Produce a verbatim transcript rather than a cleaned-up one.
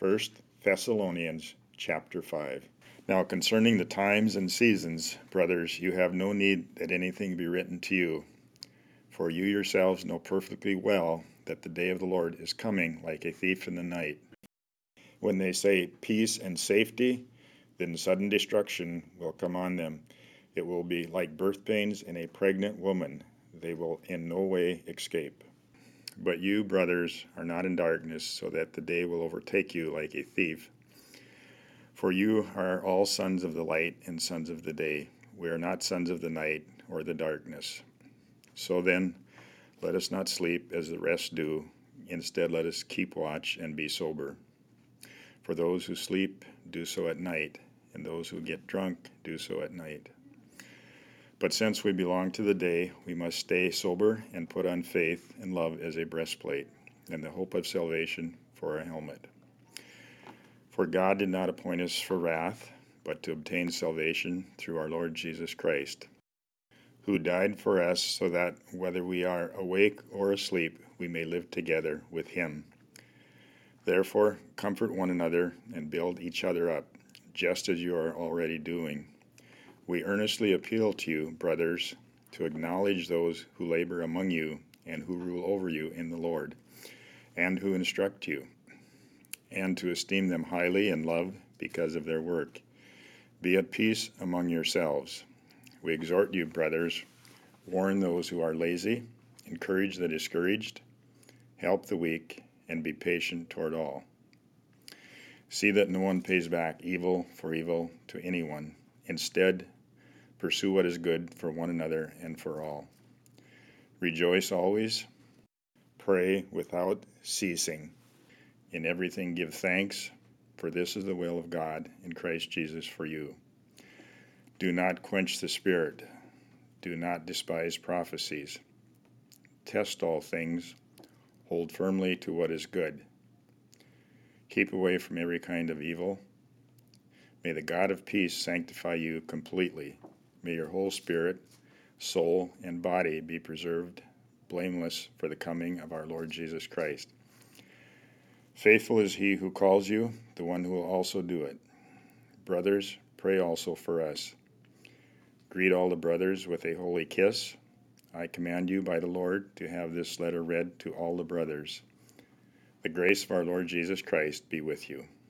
First Thessalonians chapter five. Now concerning the times and seasons, brothers, you have no need that anything be written to you, for you yourselves know perfectly well that the day of the Lord is coming like a thief in the night. When they say peace and safety, then sudden destruction will come on them. It will be like birth pains in a pregnant woman. They will in no way escape. But you, brothers, are not in darkness, so that the day will overtake you like a thief. For you are all sons of the light and sons of the day. We are not sons of the night or the darkness. So then, let us not sleep as the rest do. Instead, let us keep watch and be sober. For those who sleep do so at night, and those who get drunk do so at night. But since we belong to the day, we must stay sober and put on faith and love as a breastplate, and the hope of salvation for a helmet. For God did not appoint us for wrath, but to obtain salvation through our Lord Jesus Christ, who died for us so that whether we are awake or asleep, we may live together with him. Therefore, comfort one another and build each other up, just as you are already doing. We earnestly appeal to you, brothers, to acknowledge those who labor among you and who rule over you in the Lord, and who instruct you, and to esteem them highly in love because of their work. Be at peace among yourselves. We exhort you, brothers, warn those who are lazy, encourage the discouraged, help the weak, and be patient toward all. See that no one pays back evil for evil to anyone. Instead, pursue what is good for one another and for all. Rejoice always. Pray without ceasing. In everything give thanks, for this is the will of God in Christ Jesus for you. Do not quench the spirit. Do not despise prophecies. Test all things. Hold firmly to what is good. Keep away from every kind of evil. May the God of peace sanctify you completely. May your whole spirit, soul, and body be preserved blameless for the coming of our Lord Jesus Christ. Faithful is he who calls you, the one who will also do it. Brothers, pray also for us. Greet all the brothers with a holy kiss. I command you by the Lord to have this letter read to all the brothers. The grace of our Lord Jesus Christ be with you.